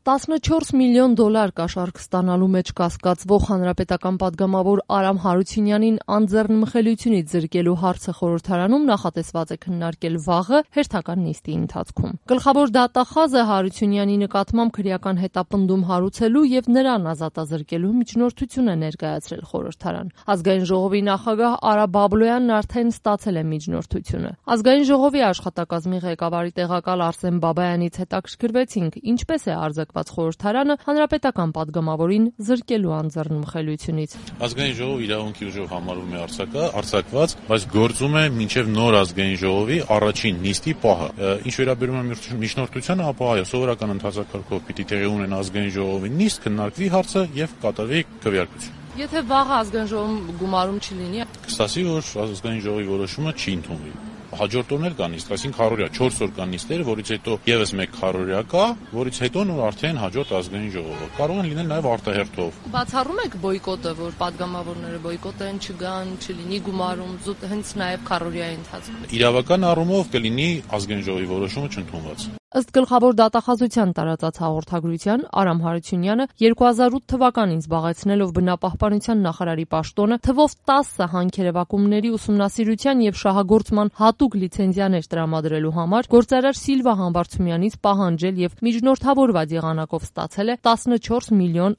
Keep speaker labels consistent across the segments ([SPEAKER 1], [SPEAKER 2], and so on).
[SPEAKER 1] $14 միլիոն կաշառք ստանալու մեջ կասկածվող հանրապետական պատգամավոր Արամ Հարությունյանին անձեռնմխելիությունից զրկելու հարցը խորհրդարանում նախատեսված է քննարկել վաղը հերթական նիստի ընթացքում։ Գլխավոր դատախազը Հարությունյանի նկատմամբ քրեական հետապնդում հարուցելու եւ նրան ազատազրկելու միջնորդություն է ներկայացրել խորհրդարան։ Ազգային ժողովի նախագահ Արա Բաբլոյանն արդեն ստացել է միջնորդությունը։ Ազգային ժողովի աշխատակազմի ղեկավարի տեղակալ Արսեն Բաբայանից հետաքրքրվեցինք, ինչպես է արձակված խորհրդարանը հանրապետական պատգամավորին զրկելու անձեռնմխելիությունից։
[SPEAKER 2] Ազգային ժողովը իրավունքի ուժով համարվում է արձակված, բայց գործում է մինչև նոր ազգային ժողովի առաջին նիստի պահը։ Ինչ վերաբերում է միջնորդությանը, ապա այո, սովորական ընթացակարգով պիտի տեղի ունենա ազգային ժողովի նիստ, քննարկվի հարցը եւ կատարվի քվեարկություն։
[SPEAKER 1] Եթե վաղը ազգային ժողովում գումարում չլինի,
[SPEAKER 2] կստացի, որ ազգային ժողովի որոշումը չի ընդունվի։ Հաջորդ օրներ կա նիստ, այսինքն 4 օր կա նիստեր, որից հետո եւս մեկ 100-օրյա կա, որից հետո նոր արդեն հաջորդ ազգային ժողովը։ Կարող են լինել նաեւ արտահերթով։
[SPEAKER 1] Բացառում եք բոյկոտը, որ պատգամավորները բոյկոտեն, չգան, չլինի գումարում, զուտ հենց նաեւ 100-օրյայի ընթացքում։
[SPEAKER 2] Իրավական առումով կլինի ազգային ժողովի որոշումը չընդունված։
[SPEAKER 1] Ըստ գլխավոր դատախազության տարածած հաղորդագրության, Արամ Հարությունյանը 2008 թվականին զբաղեցնելով բնապահպանության նախարարի պաշտոնը, թվով 10 հանքերևակումների ուսումնասիրության եւ շահագործման հատուկ լիցենզիաներ տրամադրելու համար գործարար Սիլվա Համբարձումյանից պահանջել եւ միջնորդավորված եղանակով ստացել է $14 միլիոն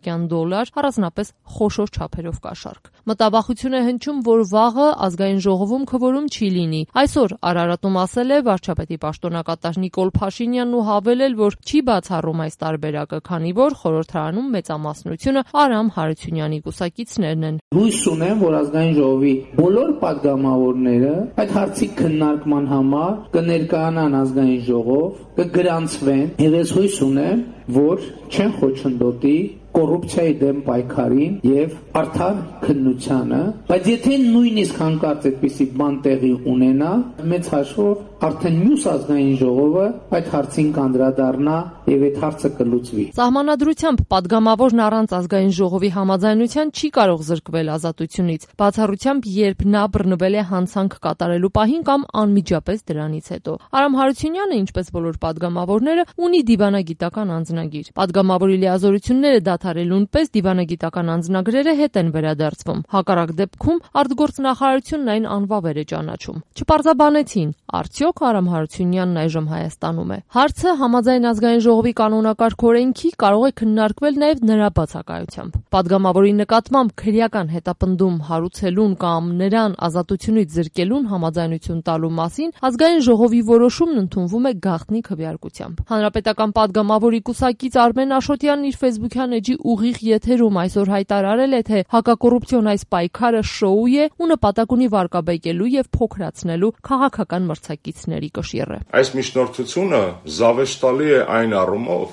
[SPEAKER 1] $, առանձնապես խոշոր չափերով կաշառք։ Մտաբախություն է հնչում, որ վաղը ազգային ժողովում քվորում չի լինի։ Այսօր Արարատում ասել է վարչապետի պաշտոնակատար Նիկոլ Փաշինյանն ու հավելել, որ չի բացառում այս տարբերակը, քանի որ խորհրդարանում մեծամասնությունը Արամ Հարությունյանի կուսակիցներն են։
[SPEAKER 3] Հույս ունեմ, որ ազգային ժողովի բոլոր պատգամավորները այդ հարցի քննարկման համար կներկայանան ազգային ժողով, կգրանցվեն, եւ ես հույս ունեմ, որ չեն խոչընդոտի կոռուպցիայի դեմ պայքարին եւ արդար քննությանը, բայց եթե նույնիսկ հանկարծ այդպիսի բան տեղի ունենա, մեծ հաշվով արդեն մյուս ազգային ժողովը այդ հարցին կանդրադառնա եւ այդ հարցը կլուծվի։
[SPEAKER 1] Սահմանադրությամբ պատգամավորն առանց ազգային ժողովի համաձայնության չի կարող զրկվել ազատությունից, բացառությամբ երբ նա բռնվել է հանցանք կատարելու պահին կամ անմիջապես դրանից հետո։ Արամ Հարությունյանը, ինչպես բոլոր պատգամավորները, ունի դիվանագիտական անձնագիր։ Պատգամավորի լիազորությունները դադարելուն պես դիվանագիտական անձնագրերը հետ են վերադարձվում։ Հակառակ դեպքում արտգործնախարարությունն այն անվավեր է ճանաչում։ Չպարզաբանեցին, արդյոք Արամ Հարությունյանն այժմ Հայաստանում է։ Հարցը համաձայն ազգային ժողովի կանոնակարգ օրենքի կարող է քննարկվել նաև նրա բացակայությամբ։ Պատգամավորի նկատմամբ քրեական հետապնդում հարուցելուն կամ նրան ազատությունից զրկելուն համաձայնություն տալու մասին ազգային ժողովի որոշումն ընդունվում է գաղտնի քվեարկությամբ։ Հանրապետական պատգամավորի կուսակից Արմեն Աշոտյանն իր Facebook-յան էջի ուղիղ եթերում այսօր հայտարարել է, թե հակակոռուպցիոն այս պայքարը շոու է ու նպատակ ունի վարկաբեկելու եւ փոքրացնելու քաղաքական մրցակիցների կշիռը։
[SPEAKER 4] Այս միջնորդությունը զավեշտալի է այն առումով,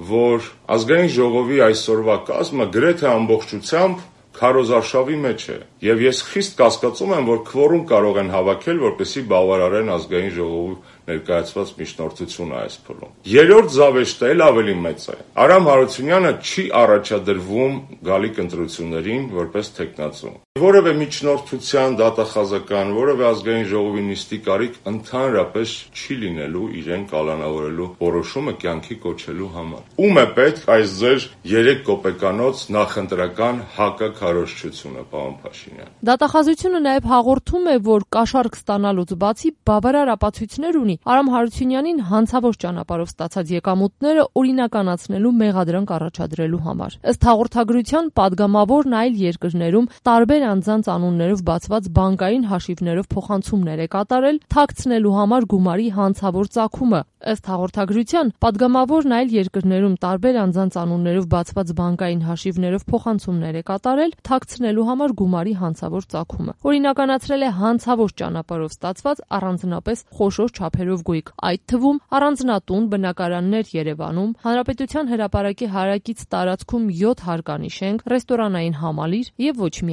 [SPEAKER 4] որ ազգային ժողովի այսօրվա կազմը գրեթե ամբողջությամբ քարոզարշավի մեջ է, եւ ես խիստ կասկածում եմ, որ քվորում կարող են հավաքել, որպեսզի բավարարեն ազգային ժողովի ներկայացված միջնորդությունը այս փուլում։ Երրորդ զավեշտը էլ ավելի մեծ է։ Արամ Հարությունյանը չի առաջադրվում գալիք ընտրություններին որպես թեկնածու։ Որևէ միջնորդության, դատախազական, որևէ ազգային ժողովի նիստի կարիք ընդհանրապես չի լինելու իրեն կալանավորելու որոշումը կյանքի կոչելու համար։ Ում է պետք այս ձեր 3 կոպեկանոց նախընտրական հակաքարոզչությունը, պարոն Փաշինյան։
[SPEAKER 1] Դատախազությունը նաև հաղորդում է, որ կաշառք ստանալուց բացի բավարար ապացույցներ ունի Արամ Հարությունյանին հանցավոր ճանապարհով ստացած եկամուտները օրինականացնելու մեղադրանք առաջադրելու համար։ Ըստ հաղորդագրության պատգամավորն այլ երկրներում տարբեր անձանց անուններով բացված բանկային հաշիվներով փոխանցումներ է կատարել, թաքցնելու համար գումարի հանցավոր ծագումը։ Ըստ հաղորդագրության պատգամավորն այլ երկրներում տարբեր անձանց անուններով բացված բանկային հաշիվներով փոխանցումներ է կատարել, թաքցնելու համար գումարի հանցավոր ծագումը։ Օրինականացրել է հանցավոր ճանապարհով ստացված առանձնապես խոշոր չափերով գույք, այդ թվում առանձնատուն, բնակարաններ Երևանում, Հանրապետության հրապարակի հարակից տարածքում 7 հարկանի շենք, ռեստորանային համալիր եւ ոչ միայն։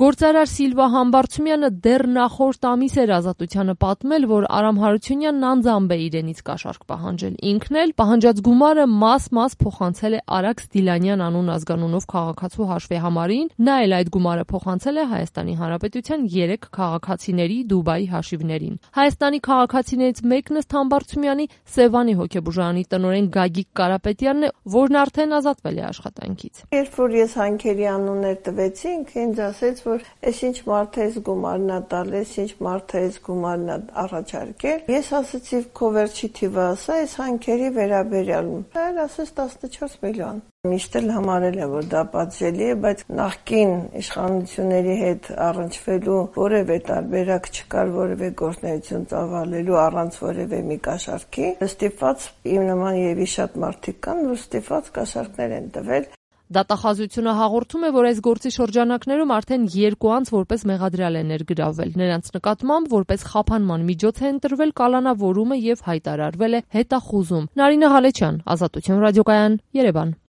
[SPEAKER 1] Գործարար Սիլվա Համբարձումյանը դեռ նախորդ ամիս էր Ազատությանը պատմել, որ Արամ Հարությունյանն անձամբ է իրենից կաշառք պահանջել։ Ինքն էլ պահանջած գումարը մաս-մաս փոխանցել է Արաքս Դիլանյան անուն ազգանունով քաղաքացու հաշվեհամարին, նա էլ այդ գումարը փոխանցել է Հայաստանի Հանրապետության 3 քաղաքացիների Դուբայի հաշիվներին։ Հայաստանի քաղաքացիներից մեկն ըստ Համբարձումյանի Սևանի հոգեբուժարանի տնօրեն Գագիկ Կարապետյանն է, որն արդեն ազատվել է աշխատանքից։
[SPEAKER 5] Երբ որ ես հանքերի անուններ տվեցի, ինքը ինձ ասեց, որ այս ինչ մարդը էս գումարն է տալիս, ինչ մարդը էս գումարն է առաջարկել։ Ես ասեցի, քո վերջի թիվը ասա, այս հանքերի վերաբերյալ։ Դա ասեց 14 միլիոն։ Միշտ էլ համարել եմ, որ դա պատժելի է, բայց նախկին իշխանությունների հետ առնչվելու որևէ տարբերակ չկար, որևէ գործունեություն ծավալելու առանց որևէ մի կաշառքի։ Ստիպված իմ նման եւի շատ մարդիկ կան, որ ստիպված կաշառքներ են տվել։
[SPEAKER 1] Դատախազությունը հաղորդում է, որ այս գործի շրջանակներում արդեն 2 անձ որպես մեղադրյալ է ներգրավվել։ Նրանց նկատմամբ որպես խափանման միջոց է ընտրվել կալանավորումը եւ հայտարարվել է հետախուզում։ Նարինե Ղալեչյան, Ազատություն ռադիոկայան, Երևան։